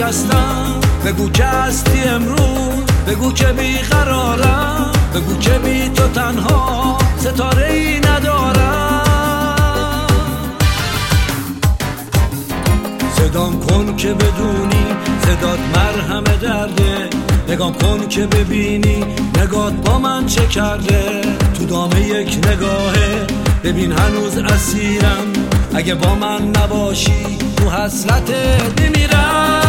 شکستم. بگو که هستی امروز، بگو که بیقرارم، بگو که بی تو تنها ستاره ای ندارم. صدام کن که بدونی صدات مرهم درده، نگام کن که ببینی نگات با من چه کرده. تو دام یک نگاهه ببین هنوز اسیرم، اگه با من نباشی تو حسرتت میمیرم.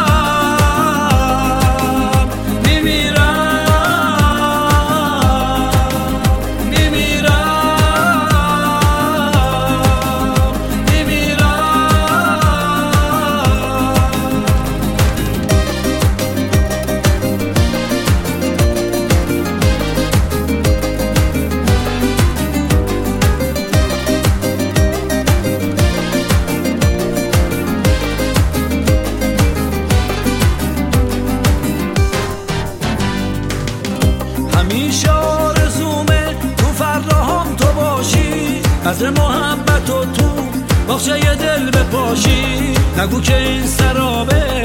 همیشه آرزومه تو فرداهام تو باشی، بذر محبت و تو باغچه دل بپاشی. نگو که این سرابه